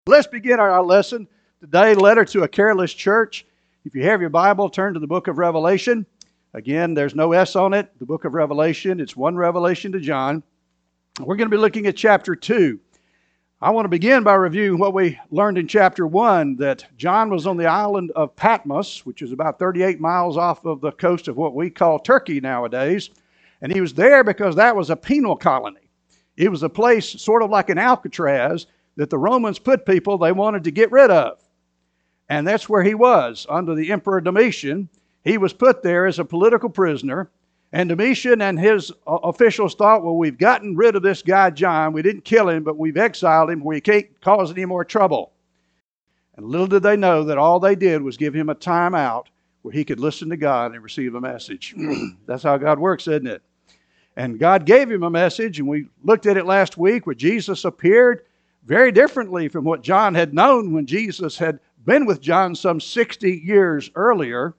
Let's begin our lesson today, Letter to a Careless Church. If you have your Bible, turn to the book of Revelation. Again, there's no S on it. The book of Revelation, it's one revelation to John. We're going to be looking at chapter 2. I want to begin by reviewing what we learned in chapter 1, that John was on the island of Patmos, which is about 38 miles off of the coast of what we call Turkey nowadays. And he was there because that was a penal colony. It was a place sort of like an Alcatraz that the Romans put people they wanted to get rid of. And that's where he was, under the Emperor Domitian. He was put there as a political prisoner. And Domitian and his officials thought, well, we've gotten rid of this guy John. We didn't kill him, but we've exiled him where he can't cause any more trouble. And little did they know that all they did was give him a time out where he could listen to God and receive a message. That's how God works, isn't it? And God gave him a message, and we looked at it last week where Jesus appeared very differently from what John had known when Jesus had been with John some 60 years earlier.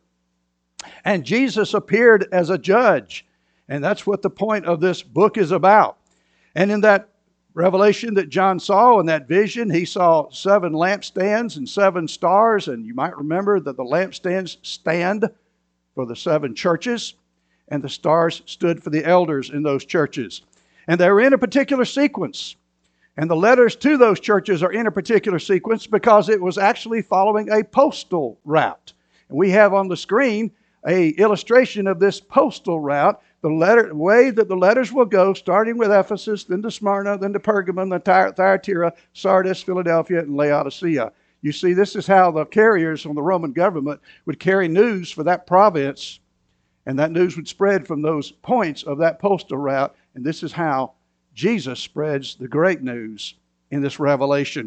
And Jesus appeared as a judge. And that's what the point of this book is about. And in that revelation that John saw, in that vision, he saw 7 lampstands and 7 stars. And you might remember that the lampstands stand for the 7 churches, and the stars stood for the elders in those churches. And they were in a particular sequence. And the letters to those churches are in a particular sequence because it was actually following a postal route. And we have on the screen an illustration of this postal route, the way that the letters will go, starting with Ephesus, then to Smyrna, then to Pergamum, then Thyatira, Sardis, Philadelphia, and Laodicea. You see, this is how the carriers from the Roman government would carry news for that province, and that news would spread from those points of that postal route, and this is how Jesus spreads the great news in this revelation.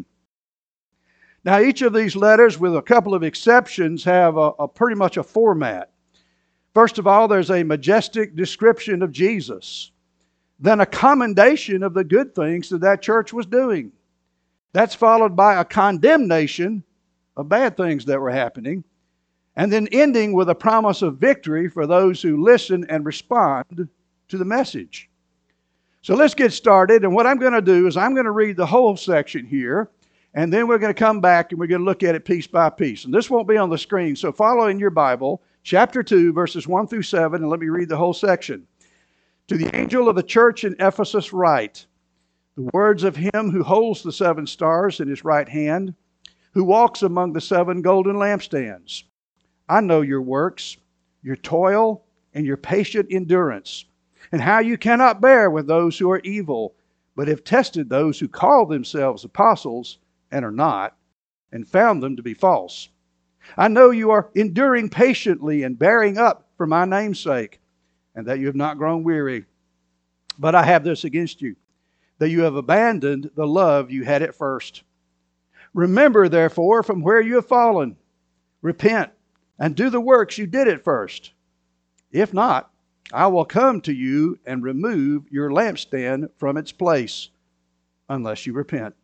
Now, each of these letters, with a couple of exceptions, have a pretty much a format. First of all, there's a majestic description of Jesus. Then a commendation of the good things that church was doing. That's followed by a condemnation of bad things that were happening. And then ending with a promise of victory for those who listen and respond to the message. So let's get started, and what I'm going to do is I'm going to read the whole section here, and then we're going to come back and we're going to look at it piece by piece. And this won't be on the screen, so follow in your Bible, chapter 2, verses 1 through 7, and let me read the whole section. To the angel of the church in Ephesus write, the words of him who holds the 7 stars in his right hand, who walks among the 7 golden lampstands. I know your works, your toil, and your patient endurance, and how you cannot bear with those who are evil, but have tested those who call themselves apostles and are not, and found them to be false. I know you are enduring patiently and bearing up for my name's sake, and that you have not grown weary. But I have this against you, that you have abandoned the love you had at first. Remember, therefore, from where you have fallen. Repent, and do the works you did at first. If not, I will come to you and remove your lampstand from its place, unless you repent.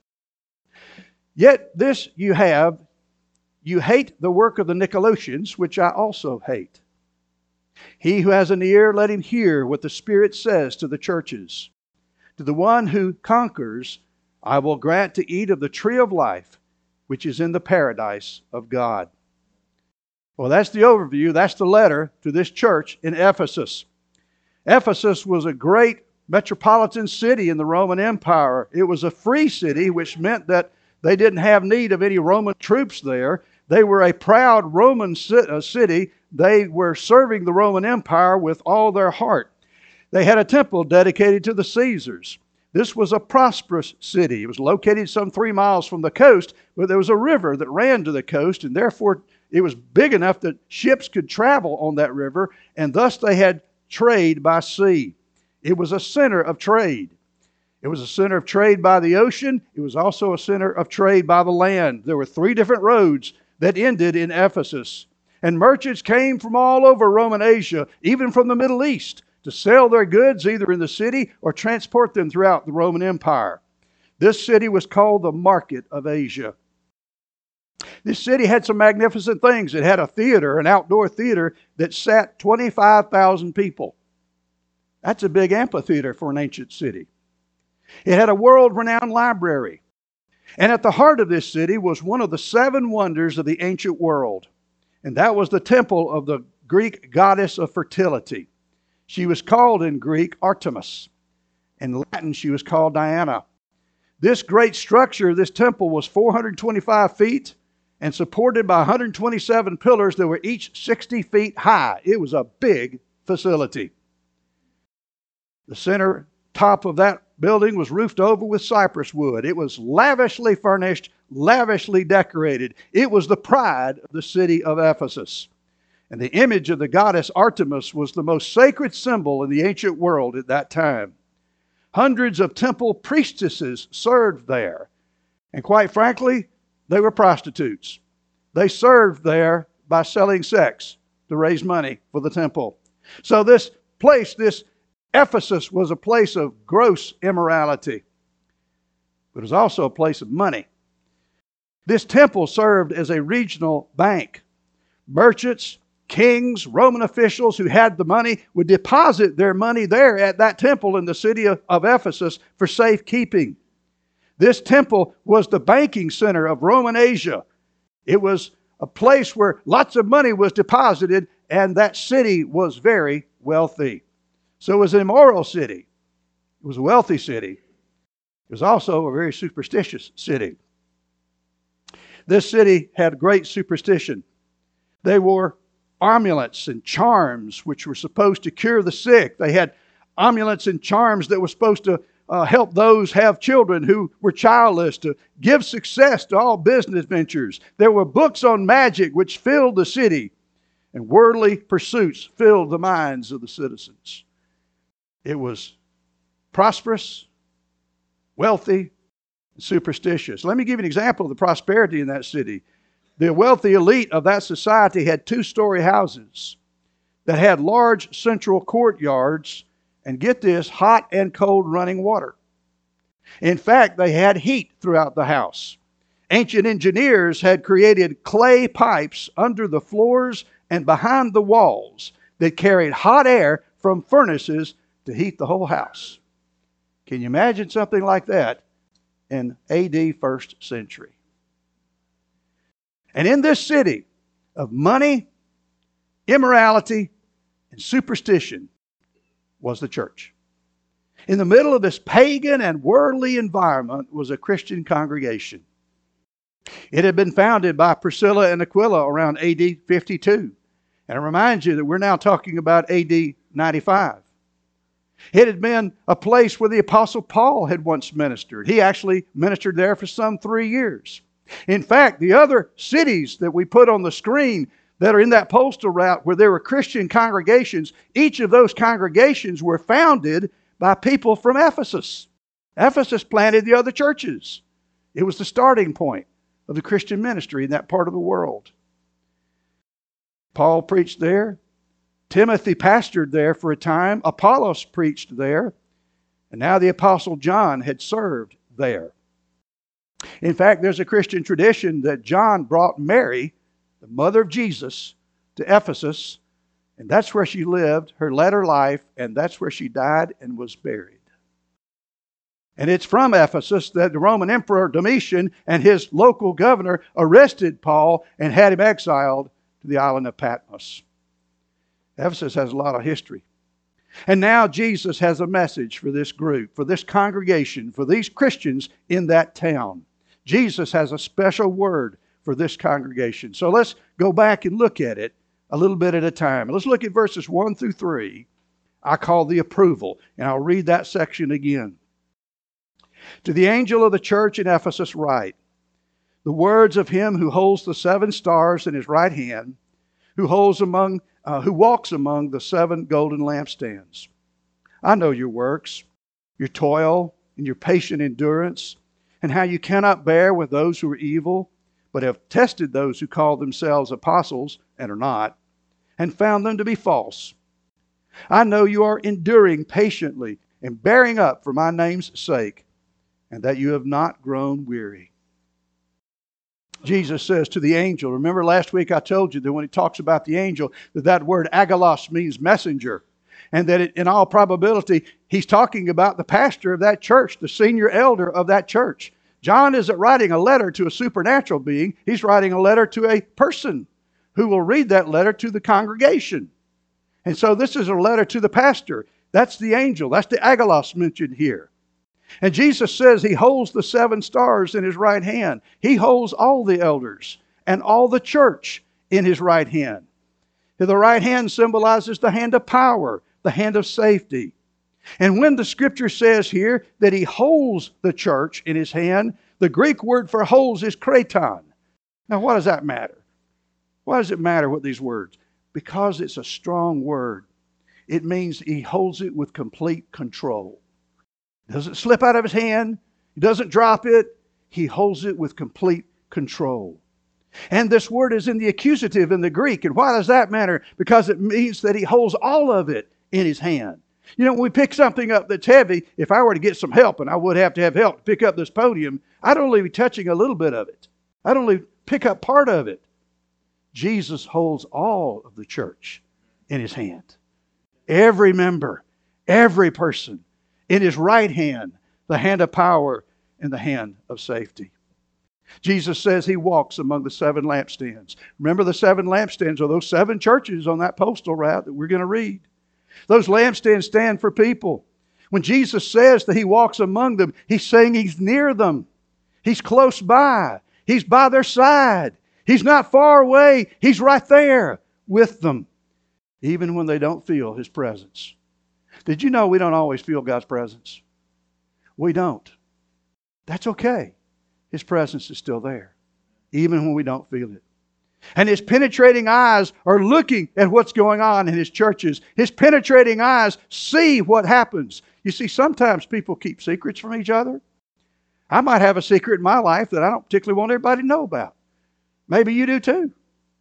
Yet this you have, you hate the work of the Nicolaitans, which I also hate. He who has an ear, let him hear what the Spirit says to the churches. To the one who conquers, I will grant to eat of the tree of life, which is in the paradise of God. Well, that's the overview. That's the letter to this church in Ephesus. Ephesus was a great metropolitan city in the Roman Empire. It was a free city, which meant that they didn't have need of any Roman troops there. They were a proud Roman city. They were serving the Roman Empire with all their heart. They had a temple dedicated to the Caesars. This was a prosperous city. It was located some 3 miles from the coast, but there was a river that ran to the coast, and therefore it was big enough that ships could travel on that river, and thus they had trade by sea. It was a center of trade. It was a center of trade by the ocean. It was also a center of trade by the land. There were 3 different roads that ended in Ephesus. And merchants came from all over Roman Asia, even from the Middle East, to sell their goods either in the city or transport them throughout the Roman Empire. This city was called the Market of Asia. This city had some magnificent things. It had a theater, an outdoor theater that sat 25,000 people. That's a big amphitheater for an ancient city. It had a world-renowned library. And at the heart of this city was one of the seven wonders of the ancient world. And that was the temple of the Greek goddess of fertility. She was called in Greek Artemis. In Latin, she was called Diana. This great structure, this temple, was 425 feet and supported by 127 pillars that were each 60 feet high. It was a big facility. The center top of that building was roofed over with cypress wood. It was lavishly furnished, lavishly decorated. It was the pride of the city of Ephesus. And the image of the goddess Artemis was the most sacred symbol in the ancient world at that time. Hundreds of temple priestesses served there. And quite frankly, they were prostitutes. They served there by selling sex to raise money for the temple. So this place, this Ephesus, was a place of gross immorality. But it was also a place of money. This temple served as a regional bank. Merchants, kings, Roman officials who had the money would deposit their money there at that temple in the city of Ephesus for safekeeping. This temple was the banking center of Roman Asia. It was a place where lots of money was deposited, and that city was very wealthy. So it was an immoral city. It was a wealthy city. It was also a very superstitious city. This city had great superstition. They wore amulets and charms which were supposed to cure the sick. They had amulets and charms that were supposed to help those have children who were childless, to give success to all business ventures. There were books on magic which filled the city, and worldly pursuits filled the minds of the citizens. It was prosperous, wealthy, and superstitious. Let me give you an example of the prosperity in that city. The wealthy elite of that society had two-story houses that had large central courtyards and, get this, hot and cold running water. In fact, they had heat throughout the house. Ancient engineers had created clay pipes under the floors and behind the walls that carried hot air from furnaces to heat the whole house. Can you imagine something like that in AD 1st century? And in this city of money, immorality, and superstition was the church. In the middle of this pagan and worldly environment was a Christian congregation. It had been founded by Priscilla and Aquila around AD 52. And I remind you that we're now talking about AD 95. It had been a place where the Apostle Paul had once ministered. He actually ministered there for some 3 years. In fact, the other cities that we put on the screen that are in that postal route where there were Christian congregations, each of those congregations were founded by people from Ephesus. Ephesus planted the other churches. It was the starting point of the Christian ministry in that part of the world. Paul preached there. Timothy pastored there for a time. Apollos preached there. And now the Apostle John had served there. In fact, there's a Christian tradition that John brought Mary, the mother of Jesus, to Ephesus, and that's where she lived her latter life, and that's where she died and was buried. And it's from Ephesus that the Roman Emperor Domitian and his local governor arrested Paul and had him exiled to the island of Patmos. Ephesus has a lot of history. And now Jesus has a message for this group, for this congregation, for these Christians in that town. Jesus has a special word for this congregation. So let's go back and look at it a little bit at a time. Let's look at verses 1 through 3. I call the approval, and I'll read that section again. To the angel of the church in Ephesus write, the words of him who holds the 7 stars in his right hand, who walks among the 7 golden lampstands. I know your works, your toil, and your patient endurance, and how you cannot bear with those who are evil, but have tested those who call themselves apostles and are not, and found them to be false. I know you are enduring patiently and bearing up for my name's sake, and that you have not grown weary. Jesus says to the angel, remember last week I told you that when he talks about the angel, that word agalos means messenger. And that in all probability, he's talking about the pastor of that church, the senior elder of that church. John isn't writing a letter to a supernatural being. He's writing a letter to a person who will read that letter to the congregation. And so this is a letter to the pastor. That's the angel. That's the angelos mentioned here. And Jesus says he holds the 7 stars in his right hand. He holds all the elders and all the church in his right hand. The right hand symbolizes the hand of power, the hand of safety. And when the scripture says here that he holds the church in his hand, the Greek word for holds is kraton. Now, what does that matter? Why does it matter what these words? Because it's a strong word. It means he holds it with complete control. It doesn't slip out of his hand. He doesn't drop it. He holds it with complete control. And this word is in the accusative in the Greek. And why does that matter? Because it means that he holds all of it in his hand. You know, when we pick something up that's heavy, if I were to get some help, and I would have to have help to pick up this podium, I'd only be touching a little bit of it. I'd only pick up part of it. Jesus holds all of the church in his hand. Every member, every person, in his right hand, the hand of power and the hand of safety. Jesus says he walks among the 7 lampstands. Remember, the 7 lampstands are those 7 churches on that postal route that we're going to read. Those lampstands stand for people. When Jesus says that he walks among them, he's saying he's near them. He's close by. He's by their side. He's not far away. He's right there with them, even when they don't feel his presence. Did you know we don't always feel God's presence? We don't. That's okay. His presence is still there, even when we don't feel it. And his penetrating eyes are looking at what's going on in his churches. His penetrating eyes see what happens. You see, sometimes people keep secrets from each other. I might have a secret in my life that I don't particularly want everybody to know about. Maybe you do too.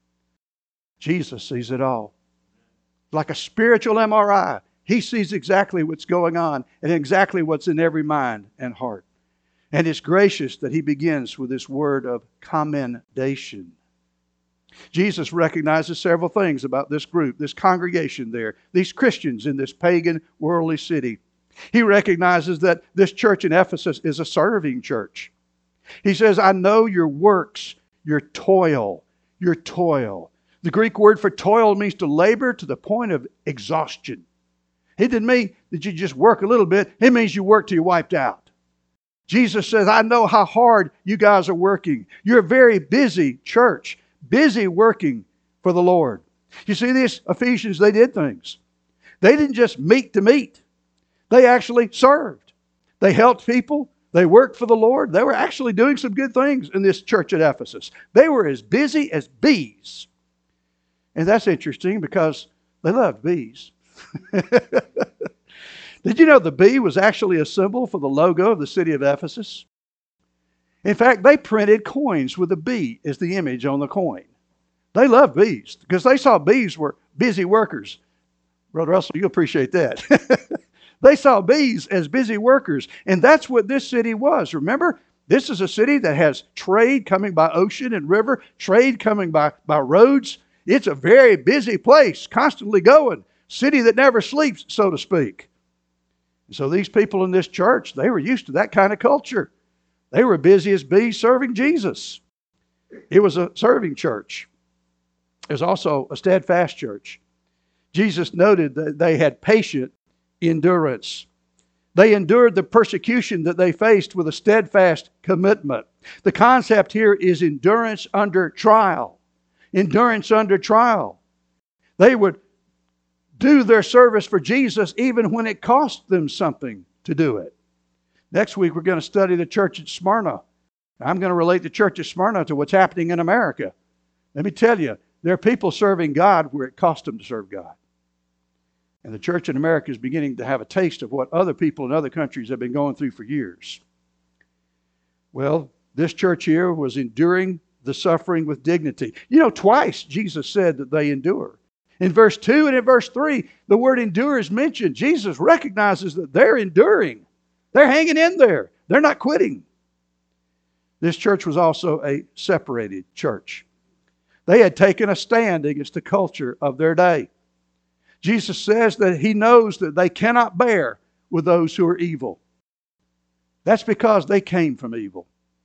Jesus sees it all. Like a spiritual MRI. He sees exactly what's going on and exactly what's in every mind and heart. And it's gracious that he begins with this word of commendation. Jesus recognizes several things about this group, this congregation there, these Christians in this pagan, worldly city. He recognizes that this church in Ephesus is a serving church. He says, I know your works, your toil, your toil. The Greek word for toil means to labor to the point of exhaustion. It didn't mean that you just work a little bit. It means you work till you're wiped out. Jesus says, I know how hard you guys are working. You're a very busy church, busy working for the Lord. You see, these Ephesians, they did things. They didn't just meet to meet. They actually served. They helped people. They worked for the Lord. They were actually doing some good things in this church at Ephesus. They were as busy as bees. And that's interesting because they loved bees. Did you know the bee was actually a symbol for the logo of the city of Ephesus? In fact, they printed coins with a bee as the image on the coin. They loved bees because they saw bees were busy workers. Brother Russell, you appreciate that. They saw bees as busy workers, and that's what this city was. Remember, this is a city that has trade coming by ocean and river, trade coming by roads. It's a very busy place, constantly going. City that never sleeps, so to speak. So these people in this church, they were used to that kind of culture. They were busy as bees serving Jesus. It was a serving church. It was also a steadfast church. Jesus noted that they had patient endurance. They endured the persecution that they faced with a steadfast commitment. The concept here is endurance under trial. Endurance under trial. They would do their service for Jesus even when it cost them something to do it. Next week we're going to study the church at Smyrna. I'm going to relate the church at Smyrna to what's happening in America. Let me tell you, there are people serving God where it cost them to serve God. And the church in America is beginning to have a taste of what other people in other countries have been going through for years. Well, this church here was enduring the suffering with dignity. You know, twice Jesus said that they endure. In verse 2 and in verse 3, the word endure is mentioned. Jesus recognizes that they're enduring. They're hanging in there. They're not quitting. This church was also a separated church. They had taken a stand against the culture of their day. Jesus says that he knows that they cannot bear with those who are evil. That's because they came from evil.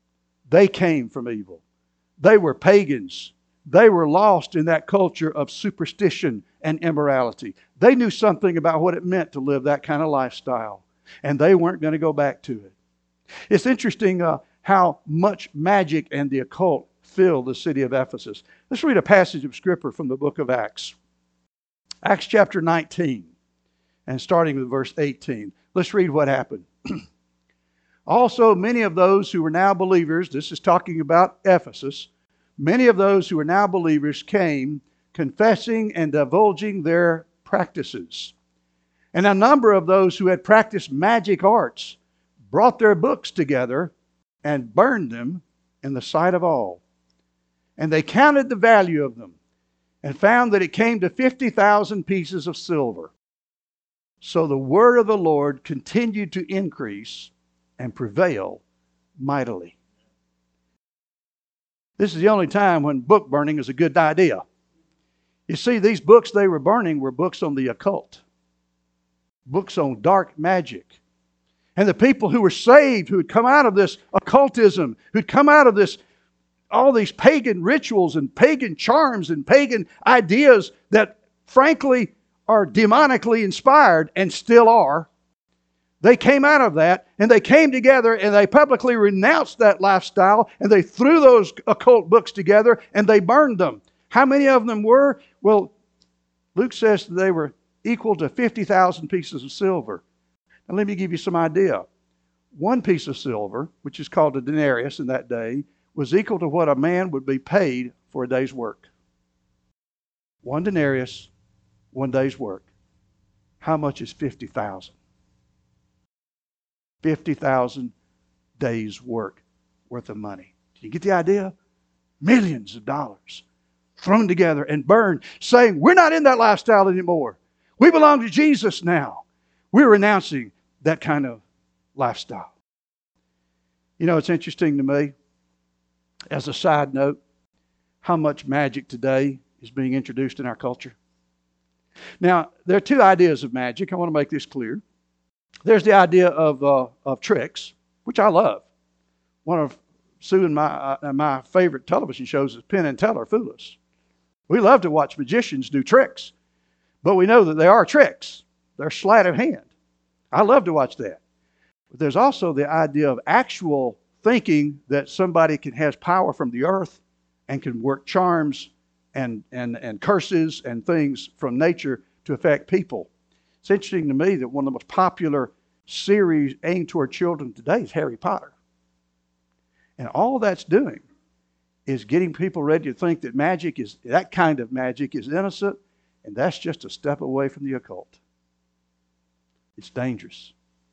They came from evil. They were pagans. They were lost in that culture of superstition and immorality. They knew something about what it meant to live that kind of lifestyle, and they weren't going to go back to it. It's interesting how much magic and the occult filled the city of Ephesus. Let's read a passage of Scripture from the book of Acts. Acts chapter 19, and starting with verse 18. Let's read what happened. Also, many of those who were now believers, this is talking about Ephesus, many of those who were now believers came, confessing and divulging their practices. And a number of those who had practiced magic arts brought their books together and burned them in the sight of all. And they counted the value of them and found that it came to 50,000 pieces of silver. So the word of the Lord continued to increase and prevail mightily. This is the only time when book burning is a good idea. You see, these books they were burning were books on the occult, books on dark magic. And the people who were saved, who had come out of this occultism, who'd come out of this, all these pagan rituals and pagan charms and pagan ideas that frankly are demonically inspired and still are, they came out of that and they came together and they publicly renounced that lifestyle and they threw those occult books together and they burned them. How many of them were? Well, Luke says they were equal to 50,000 pieces of silver. Now let me give you some idea. One piece of silver, which is called a denarius in that day, was equal to what a man would be paid for a day's work. One denarius, one day's work. How much is 50,000? 50,000 days' work worth of money. Do you get the idea? Millions of dollars thrown together and burned, saying, we're not in that lifestyle anymore. We belong to Jesus now. We're renouncing that kind of lifestyle. You know, it's interesting to me, as a side note, how much magic today is being introduced in our culture. Now, there are two ideas of magic. I want to make this clear. There's the idea of tricks, which I love. One of Sue and my favorite television shows is Penn and Teller Fool Us. We love to watch magicians do tricks, but we know that they are tricks. They're sleight of hand. I love to watch that. But there's also the idea of actual thinking that somebody has power from the earth and can work charms and curses and things from nature to affect people. It's interesting to me that one of the most popular series aimed toward children today is Harry Potter. And all that's doing is getting people ready to think that that kind of magic is innocent, and that's just a step away from the occult. It's dangerous.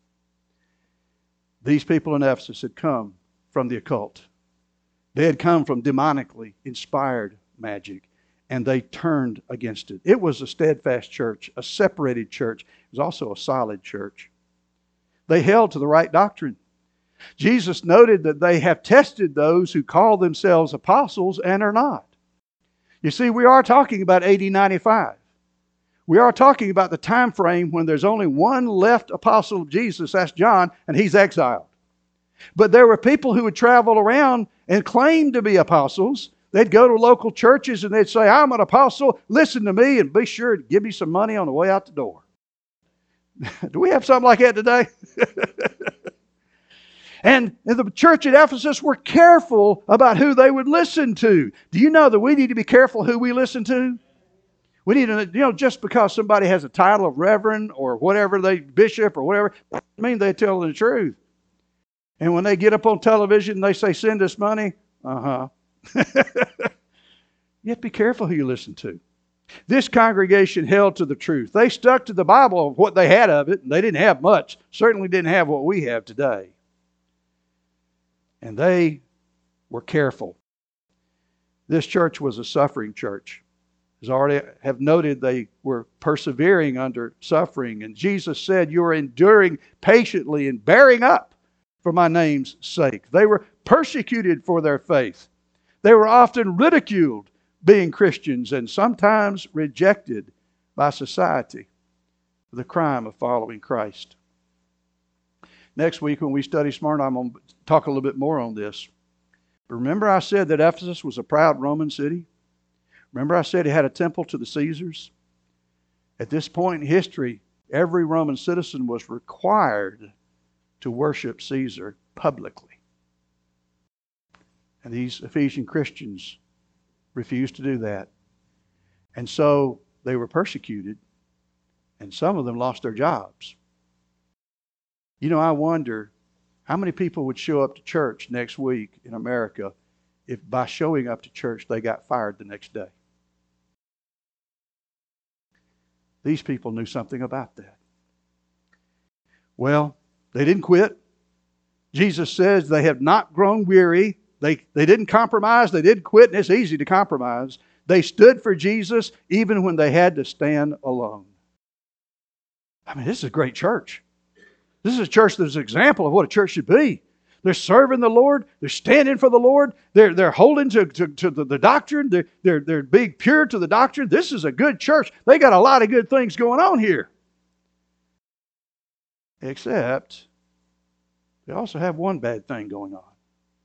These people in Ephesus had come from the occult. They had come from demonically inspired magic, and they turned against it. It was a steadfast church, a separated church. It was also a solid church. They held to the right doctrine. Jesus noted that they have tested those who call themselves apostles and are not. You see, we are talking about AD 95. We are talking about the time frame when there's only one left apostle of Jesus, that's John, and he's exiled. But there were people who would travel around and claim to be apostles. They'd go to local churches and they'd say, I'm an apostle, listen to me and be sure to give me some money on the way out the door. Do we have something like that today? And the church at Ephesus were careful about who they would listen to. Do you know that we need to be careful who we listen to? We need to, just because somebody has a title of reverend or whatever, bishop or whatever, doesn't mean they're telling the truth. And when they get up on television and they say, send us money, you have to be careful who you listen to. This congregation held to the truth. They stuck to the Bible of what they had of it, and they didn't have much. Certainly didn't have what we have today. And they were careful. This church was a suffering church. As I already have noted, they were persevering under suffering. And Jesus said, you are enduring patiently and bearing up for my name's sake. They were persecuted for their faith. They were often ridiculed being Christians and sometimes rejected by society for the crime of following Christ. Next week when we study Smyrna, I'm going to talk a little bit more on this. Remember I said that Ephesus was a proud Roman city? Remember I said it had a temple to the Caesars? At this point in history, every Roman citizen was required to worship Caesar publicly. And these Ephesian Christians refused to do that. And so they were persecuted, and some of them lost their jobs. You know, I wonder how many people would show up to church next week in America if by showing up to church they got fired the next day. These people knew something about that. Well, they didn't quit. Jesus says they have not grown weary. They didn't compromise. They didn't quit, and it's easy to compromise. They stood for Jesus even when they had to stand alone. I mean, this is a great church. This is a church that's an example of what a church should be. They're serving the Lord. They're standing for the Lord. They're holding to the doctrine. They're being pure to the doctrine. This is a good church. They got a lot of good things going on here. Except they also have one bad thing going on.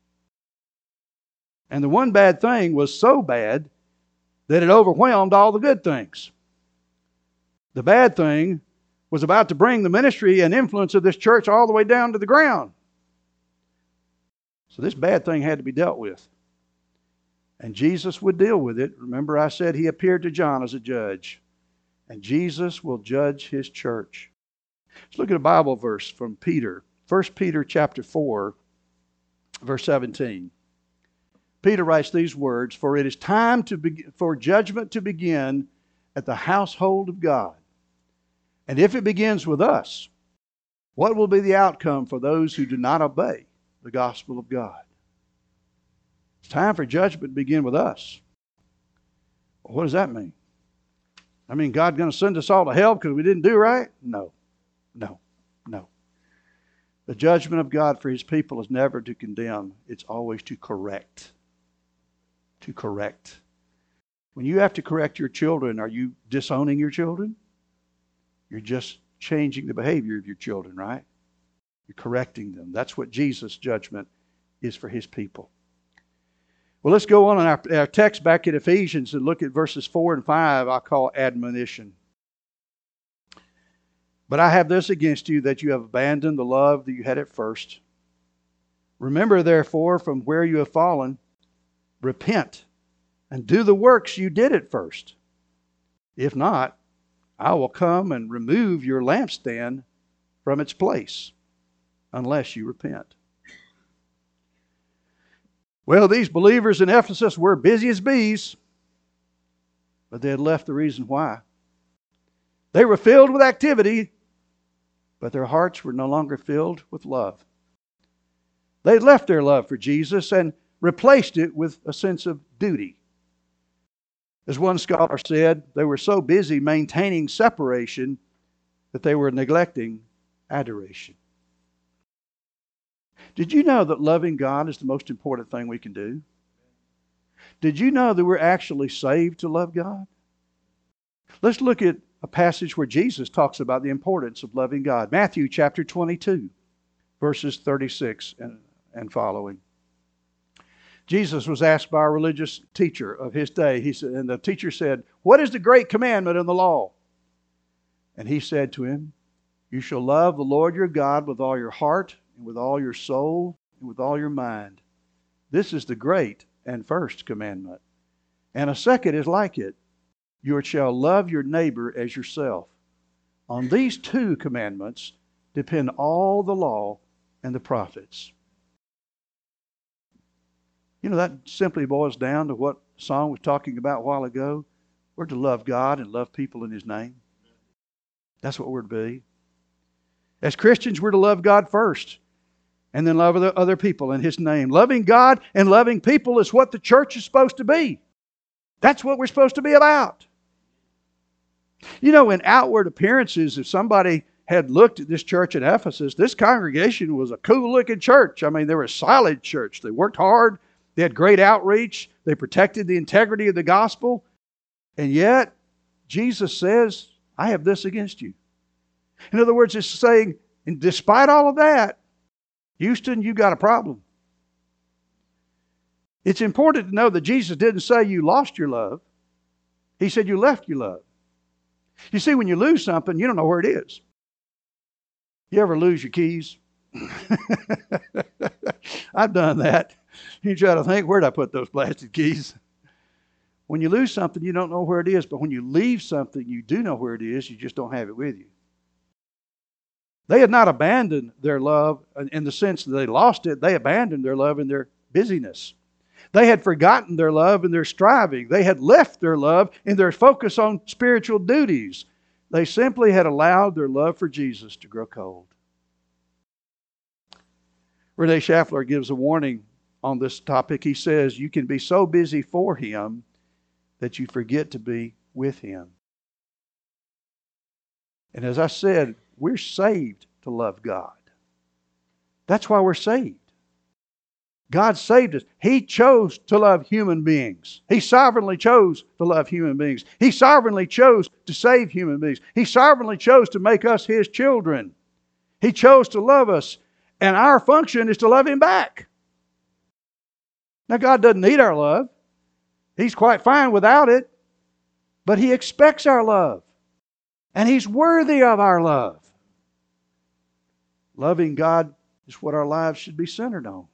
And the one bad thing was so bad that it overwhelmed all the good things. The bad thing was about to bring the ministry and influence of this church all the way down to the ground. So this bad thing had to be dealt with. And Jesus would deal with it. Remember I said he appeared to John as a judge. And Jesus will judge his church. Let's look at a Bible verse from Peter. 1 Peter chapter 4, verse 17. Peter writes these words, "For it is time for judgment to begin at the household of God. And if it begins with us, what will be the outcome for those who do not obey the gospel of God?" It's time for judgment to begin with us. Well, what does that mean? I mean, God going to send us all to hell because we didn't do right? No. The judgment of God for his people is never to condemn. It's always to correct. To correct. When you have to correct your children, are you disowning your children? You're just changing the behavior of your children, right? You're correcting them. That's what Jesus' judgment is for his people. Well, let's go on in our text back in Ephesians and look at verses 4 and 5. I call admonition. "But I have this against you, that you have abandoned the love that you had at first. Remember, therefore, from where you have fallen, repent and do the works you did at first. If not, I will come and remove your lampstand from its place, unless you repent." Well, these believers in Ephesus were busy as bees, but they had left the reason why. They were filled with activity, but their hearts were no longer filled with love. They had left their love for Jesus and replaced it with a sense of duty. As one scholar said, they were so busy maintaining separation that they were neglecting adoration. Did you know that loving God is the most important thing we can do? Did you know that we're actually saved to love God? Let's look at a passage where Jesus talks about the importance of loving God. Matthew chapter 22, verses 36 and following. Jesus was asked by a religious teacher of his day. And the teacher said, "What is the great commandment in the law?" And he said to him, "You shall love the Lord your God with all your heart, and with all your soul, and with all your mind. This is the great and first commandment. And a second is like it. You shall love your neighbor as yourself. On these two commandments depend all the law and the prophets." You know, that simply boils down to what the song was talking about a while ago. We're to love God and love people in his name. That's what we're to be. As Christians, we're to love God first, and then love other people in his name. Loving God and loving people is what the church is supposed to be. That's what we're supposed to be about. You know, in outward appearances, if somebody had looked at this church in Ephesus, this congregation was a cool-looking church. I mean, they were a solid church. They worked hard. They had great outreach. They protected the integrity of the gospel. And yet, Jesus says, "I have this against you." In other words, it's saying, and despite all of that, Houston, you got a problem. It's important to know that Jesus didn't say you lost your love. He said you left your love. You see, when you lose something, you don't know where it is. You ever lose your keys? I've done that. You try to think, where'd I put those blasted keys? When you lose something, you don't know where it is. But when you leave something, you do know where it is. You just don't have it with you. They had not abandoned their love in the sense that they lost it. They abandoned their love in their busyness. They had forgotten their love in their striving. They had left their love in their focus on spiritual duties. They simply had allowed their love for Jesus to grow cold. Rene Schaffler gives a warning on this topic. He says, you can be so busy for Him that you forget to be with Him. And as I said, we're saved to love God. That's why we're saved. God saved us. He chose to love human beings. He sovereignly chose to love human beings. He sovereignly chose to save human beings. He sovereignly chose to make us His children. He chose to love us, and our function is to love Him back. Now, God doesn't need our love. He's quite fine without it, but He expects our love, and He's worthy of our love. Loving God is what our lives should be centered on.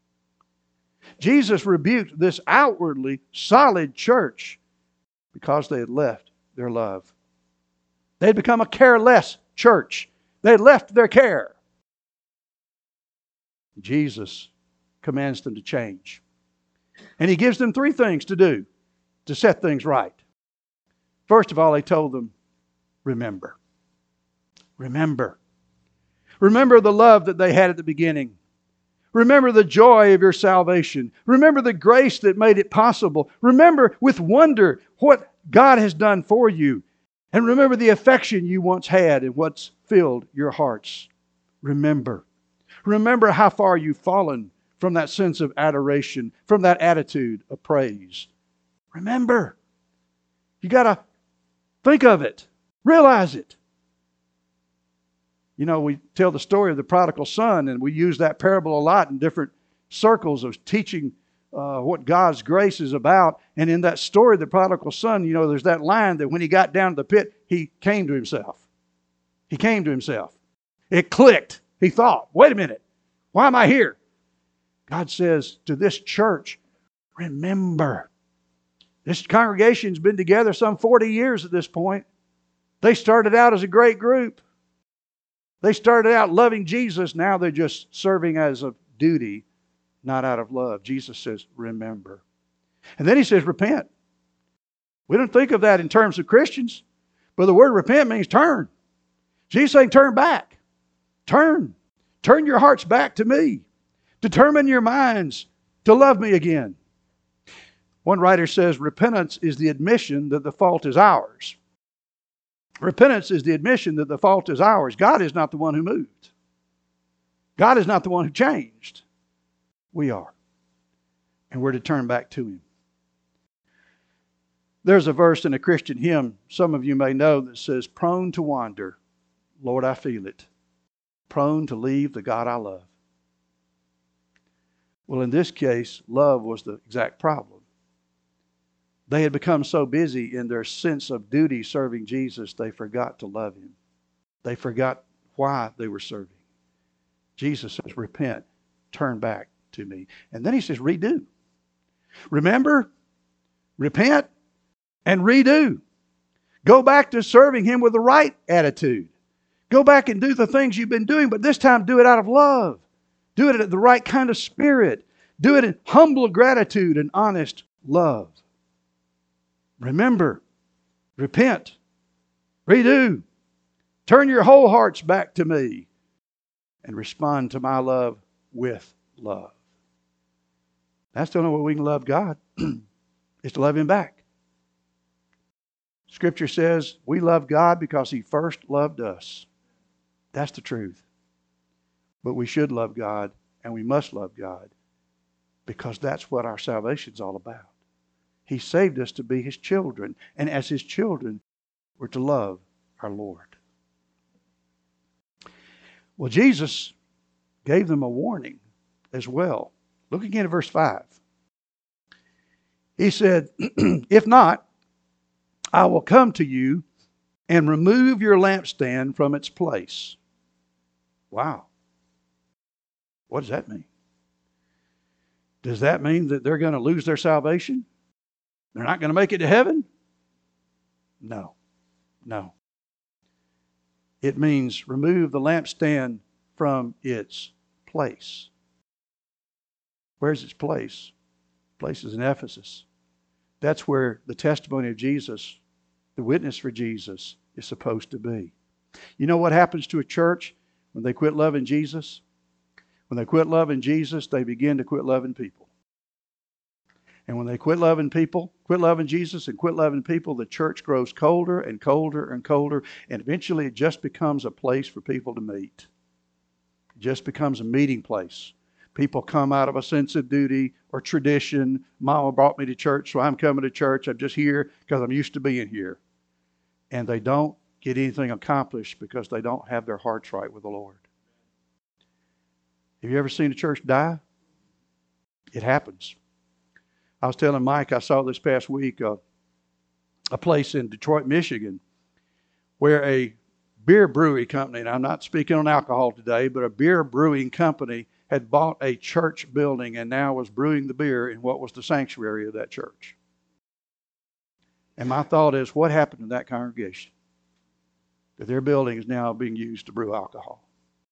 Jesus rebuked this outwardly solid church because they had left their love. They had become a careless church. They had left their care. Jesus commands them to change. And He gives them three things to do to set things right. First of all, He told them, remember. Remember. Remember the love that they had at the beginning. Remember the joy of your salvation. Remember the grace that made it possible. Remember with wonder what God has done for you. And remember the affection you once had and what's filled your hearts. Remember. Remember how far you've fallen from that sense of adoration, from that attitude of praise. Remember. You got to think of it. Realize it. You know, we tell the story of the prodigal son, and we use that parable a lot in different circles of teaching what God's grace is about. And in that story of the prodigal son, you know, there's that line that when he got down to the pit, he came to himself. He came to himself. It clicked. He thought, wait a minute, why am I here? God says to this church, remember. This congregation's been together some 40 years at this point. They started out as a great group. They started out loving Jesus. Now they're just serving as a duty, not out of love. Jesus says, remember. And then He says, repent. We don't think of that in terms of Christians, but the word repent means turn. Jesus is saying, turn back. Turn. Turn your hearts back to me. Determine your minds to love me again. One writer says, repentance is the admission that the fault is ours. Repentance is the admission that the fault is ours. God is not the one who moved. God is not the one who changed. We are. And we're to turn back to Him. There's a verse in a Christian hymn, some of you may know, that says, prone to wander, Lord, I feel it. Prone to leave the God I love. Well, in this case, love was the exact problem. They had become so busy in their sense of duty serving Jesus, they forgot to love Him. They forgot why they were serving. Jesus says, repent, turn back to me. And then He says, redo. Remember, repent, and redo. Go back to serving Him with the right attitude. Go back and do the things you've been doing, but this time do it out of love. Do it at the right kind of spirit. Do it in humble gratitude and honest love. Remember, repent, redo, turn your whole hearts back to me, and respond to my love with love. That's the only way we can love God, is to love Him back. Scripture says we love God because He first loved us. That's the truth. But we should love God, and we must love God, because that's what our salvation is all about. He saved us to be His children. And as His children, we're to love our Lord. Well, Jesus gave them a warning as well. Look again at verse 5. He said, if not, I will come to you and remove your lampstand from its place. Wow. What does that mean? Does that mean that they're going to lose their salvation? They're not going to make it to heaven? No. No. It means remove the lampstand from its place. Where's its place? Place is in Ephesus. That's where the testimony of Jesus, the witness for Jesus, is supposed to be. You know what happens to a church when they quit loving Jesus? When they quit loving Jesus, they begin to quit loving people. And when they quit loving people, quit loving Jesus and quit loving people, the church grows colder and colder and colder, and eventually it just becomes a place for people to meet. It just becomes a meeting place. People come out of a sense of duty or tradition. Mama brought me to church, so I'm coming to church. I'm just here because I'm used to being here. And they don't get anything accomplished because they don't have their hearts right with the Lord. Have you ever seen a church die? It happens. I was telling Mike, I saw this past week a place in Detroit, Michigan, where a beer brewery company, and I'm not speaking on alcohol today, but a beer brewing company had bought a church building and now was brewing the beer in what was the sanctuary of that church. And my thought is, what happened to that congregation? That their building is now being used to brew alcohol.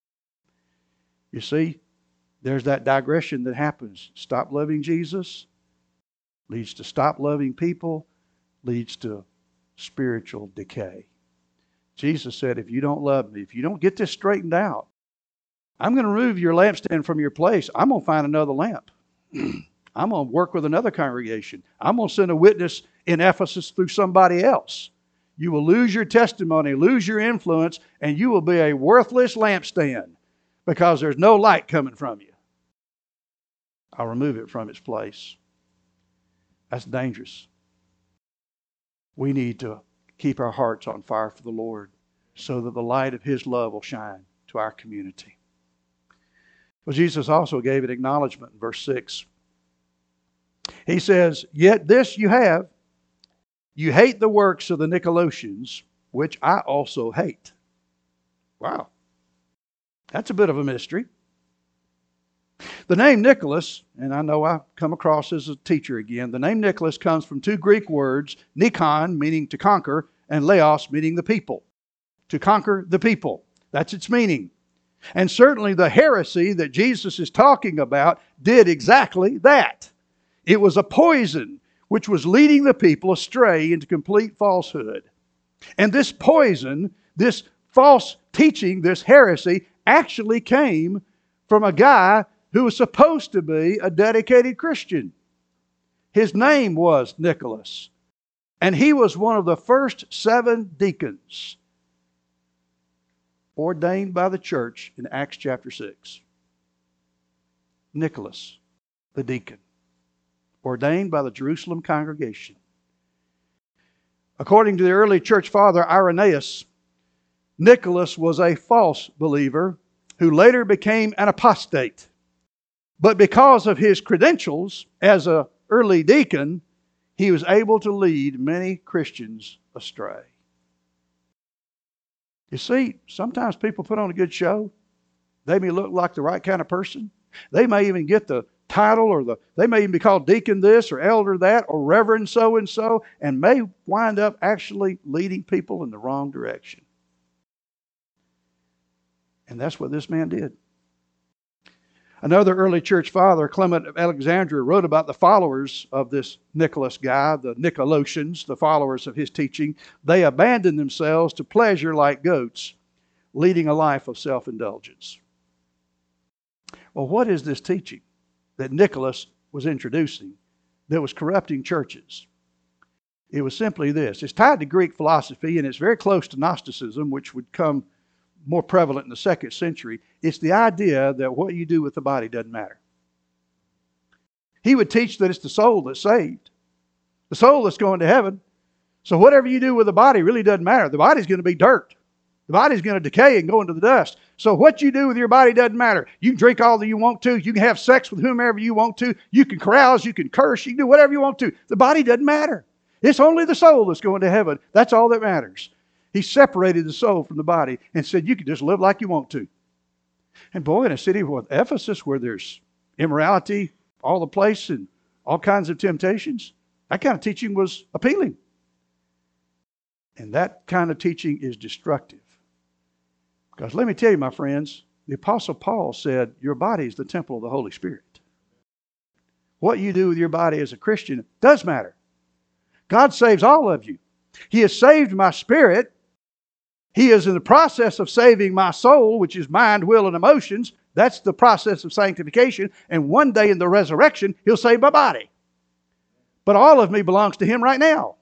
You see, there's that digression that happens. Stop loving Jesus leads to stop loving people, leads to spiritual decay. Jesus said, if you don't love me, if you don't get this straightened out, I'm going to remove your lampstand from your place. I'm going to find another lamp. I'm going to work with another congregation. I'm going to send a witness in Ephesus through somebody else. You will lose your testimony, lose your influence, and you will be a worthless lampstand because there's no light coming from you. I'll remove it from its place. That's dangerous. We need to keep our hearts on fire for the Lord so that the light of His love will shine to our community. Well, Jesus also gave an acknowledgement in verse 6. He says, yet this you have, you hate the works of the Nicolaitans, which I also hate. Wow. That's a bit of a mystery. The name Nicholas, and I know I come across as a teacher again, the name Nicholas comes from two Greek words, Nikon, meaning to conquer, and Laos, meaning the people. To conquer the people. That's its meaning. And certainly the heresy that Jesus is talking about did exactly that. It was a poison which was leading the people astray into complete falsehood. And this poison, this false teaching, this heresy, actually came from a guy who was supposed to be a dedicated Christian. His name was Nicholas. And he was one of the first 7 deacons ordained by the church in Acts chapter 6. Nicholas, the deacon, ordained by the Jerusalem congregation. According to the early church father Irenaeus, Nicholas was a false believer who later became an apostate. But because of his credentials as an early deacon, he was able to lead many Christians astray. You see, sometimes people put on a good show. They may look like the right kind of person. They may even get the title or they may even be called deacon this or elder that or reverend so-and-so and may wind up actually leading people in the wrong direction. And that's what this man did. Another early church father, Clement of Alexandria, wrote about the followers of this Nicholas guy, the Nicolaitans, the followers of his teaching. They abandoned themselves to pleasure like goats, leading a life of self-indulgence. Well, what is this teaching that Nicholas was introducing that was corrupting churches? It was simply this. It's tied to Greek philosophy, and it's very close to Gnosticism, which would come more prevalent in the 2nd century. It's the idea that what you do with the body doesn't matter. He would teach that it's the soul that's saved. The soul that's going to heaven. So whatever you do with the body really doesn't matter. The body's going to be dirt. The body's going to decay and go into the dust. So what you do with your body doesn't matter. You can drink all that you want to. You can have sex with whomever you want to. You can carouse. You can curse. You can do whatever you want to. The body doesn't matter. It's only the soul that's going to heaven. That's all that matters. He separated the soul from the body and said, you can just live like you want to. And boy, in a city like Ephesus, where there's immorality all the place and all kinds of temptations, that kind of teaching was appealing. And that kind of teaching is destructive. Because let me tell you, my friends, the Apostle Paul said, your body is the temple of the Holy Spirit. What you do with your body as a Christian does matter. God saves all of you. He has saved my spirit. He is in the process of saving my soul, which is mind, will, and emotions. That's the process of sanctification. And one day in the resurrection, He'll save my body. But all of me belongs to Him right now.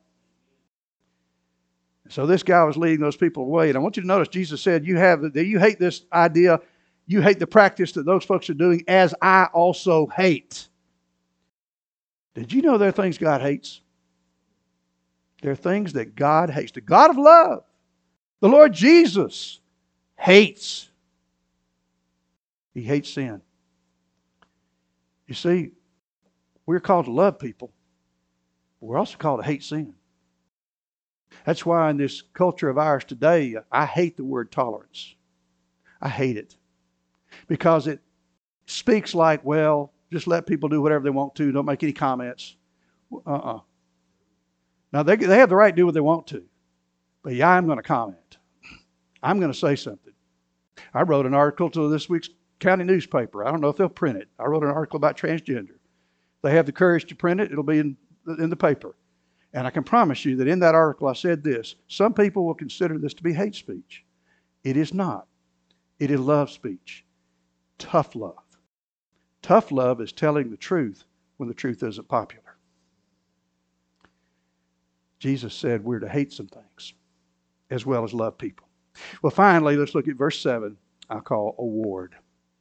So this guy was leading those people away. And I want you to notice Jesus said, you hate this idea, you hate the practice that those folks are doing, as I also hate. Did you know there are things God hates? There are things that God hates. The God of love, the Lord Jesus, hates. He hates sin. You see, we're called to love people. We're also called to hate sin. That's why in this culture of ours today, I hate the word tolerance. I hate it. Because it speaks like, well, just let people do whatever they want to. Don't make any comments. Now, they have the right to do what they want to. But yeah, I'm going to comment. I'm going to say something. I wrote an article to this week's county newspaper. I don't know if they'll print it. I wrote an article about transgender. If they have the courage to print it, it'll be in the paper. And I can promise you that in that article I said this. Some people will consider this to be hate speech. It is not. It is love speech. Tough love. Tough love is telling the truth when the truth isn't popular. Jesus said we're to hate some things as well as love people. Well, finally, let's look at verse 7. I call award.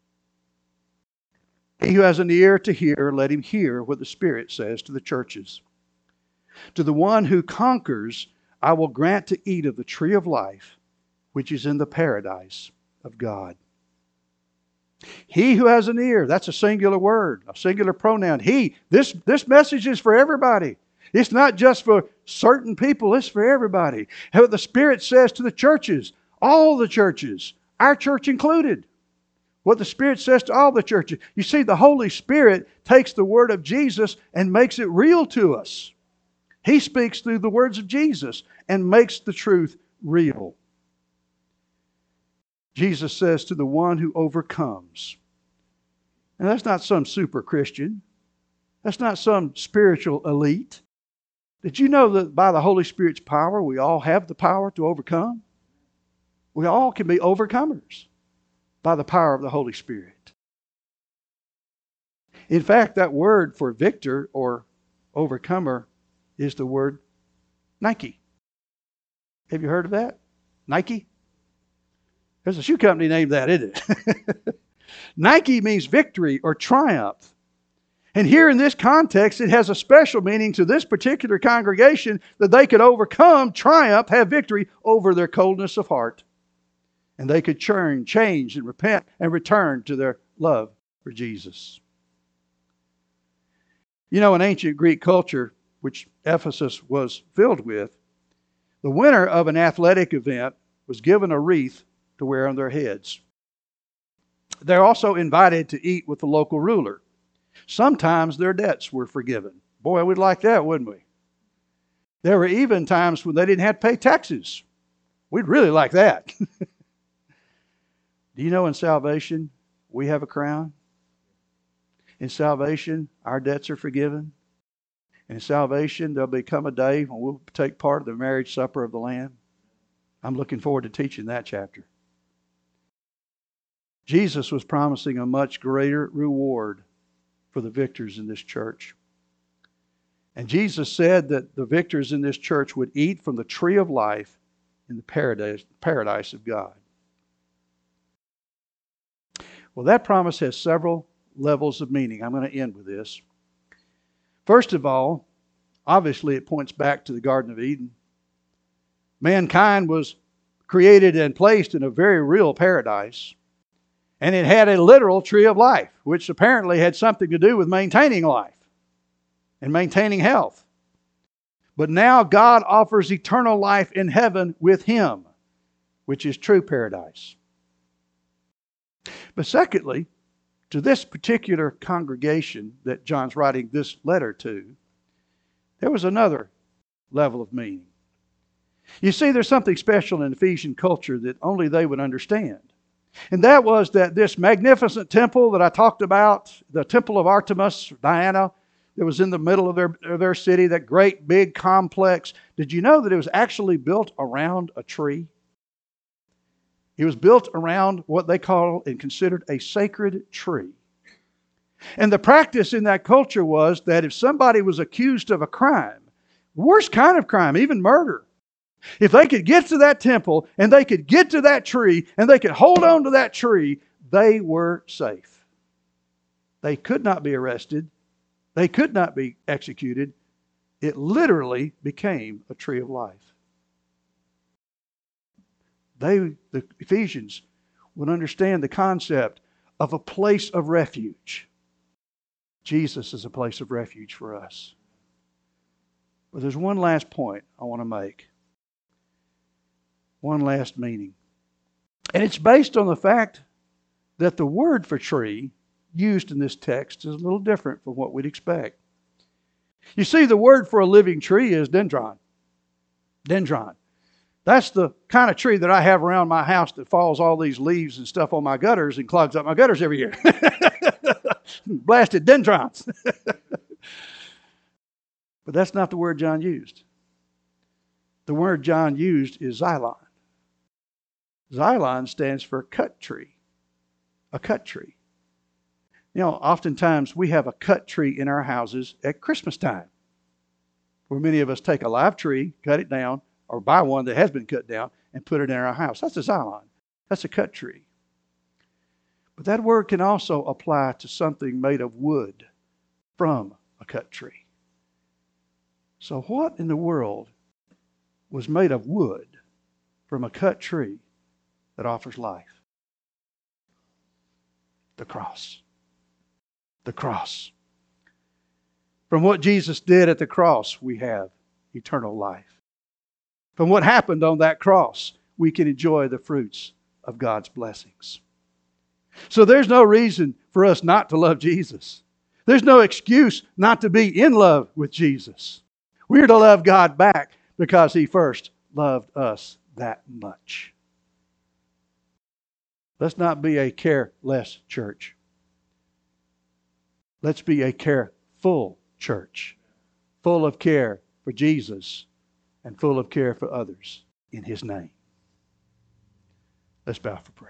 He who has an ear to hear, let him hear what the Spirit says to the churches. To the one who conquers, I will grant to eat of the tree of life, which is in the paradise of God. He who has an ear, that's a singular word, a singular pronoun. He, this message is for everybody. It's not just for certain people, it's for everybody. What the Spirit says to the churches, all the churches, our church included. What the Spirit says to all the churches. You see, the Holy Spirit takes the word of Jesus and makes it real to us. He speaks through the words of Jesus and makes the truth real. Jesus says to the one who overcomes. And that's not some super Christian. That's not some spiritual elite. Did you know that by the Holy Spirit's power, we all have the power to overcome? We all can be overcomers by the power of the Holy Spirit. In fact, that word for victor or overcomer is the word Nike. Have you heard of that? Nike? There's a shoe company named that, isn't it? Nike means victory or triumph. And here in this context, it has a special meaning to this particular congregation that they could overcome, triumph, have victory over their coldness of heart. And they could change, and repent and return to their love for Jesus. You know, in ancient Greek culture, which Ephesus was filled with, the winner of an athletic event was given a wreath to wear on their heads. They're also invited to eat with the local ruler. Sometimes their debts were forgiven. Boy, we'd like that, wouldn't we? There were even times when they didn't have to pay taxes. We'd really like that. Do you know in salvation, we have a crown? In salvation, our debts are forgiven. In salvation, there'll become a day when we'll take part of the marriage supper of the Lamb. I'm looking forward to teaching that chapter. Jesus was promising a much greater reward for the victors in this church. And Jesus said that the victors in this church would eat from the tree of life in the paradise of God. Well, that promise has several levels of meaning. I'm going to end with this. First of all, obviously it points back to the Garden of Eden. Mankind was created and placed in a very real paradise. And it had a literal tree of life, which apparently had something to do with maintaining life and maintaining health. But now God offers eternal life in heaven with Him, which is true paradise. But secondly, to this particular congregation that John's writing this letter to, there was another level of meaning. You see, there's something special in Ephesian culture that only they would understand. And that was that this magnificent temple that I talked about, the temple of Artemis, Diana, that was in the middle of their city, that great big complex. Did you know that it was actually built around a tree? It was built around what they call and considered a sacred tree. And the practice in that culture was that if somebody was accused of a crime, worst kind of crime, even murder, if they could get to that temple and they could get to that tree and they could hold on to that tree, they were safe. They could not be arrested. They could not be executed. It literally became a tree of life. The Ephesians would understand the concept of a place of refuge. Jesus is a place of refuge for us. But there's one last point I want to make. One last meaning. And it's based on the fact that the word for tree used in this text is a little different from what we'd expect. You see, the word for a living tree is dendron. Dendron. That's the kind of tree that I have around my house that falls all these leaves and stuff on my gutters and clogs up my gutters every year. Blasted dendrons. But that's not the word John used. The word John used is xylon. Xylon stands for cut tree. A cut tree. You know, oftentimes we have a cut tree in our houses at Christmas time, where many of us take a live tree, cut it down, or buy one that has been cut down and put it in our house. That's a xylon. That's a cut tree. But that word can also apply to something made of wood from a cut tree. So what in the world was made of wood from a cut tree that offers life? The cross. The cross. From what Jesus did at the cross, we have eternal life. From what happened on that cross, we can enjoy the fruits of God's blessings. So there's no reason for us not to love Jesus. There's no excuse not to be in love with Jesus. We're to love God back because He first loved us that much. Let's not be a careless church. Let's be a careful church, full of care for Jesus and full of care for others in His name. Let's bow for prayer.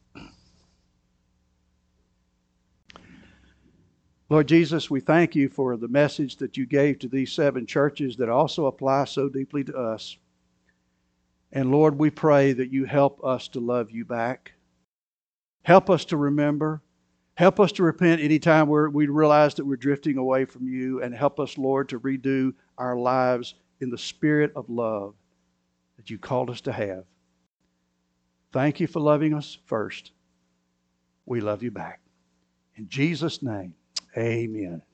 Lord Jesus, we thank You for the message that You gave to these 7 churches that also apply so deeply to us. And Lord, we pray that You help us to love You back. Help us to remember. Help us to repent anytime we realize that we're drifting away from You. And help us, Lord, to redo our lives in the spirit of love that You called us to have. Thank You for loving us first. We love You back. In Jesus' name, amen.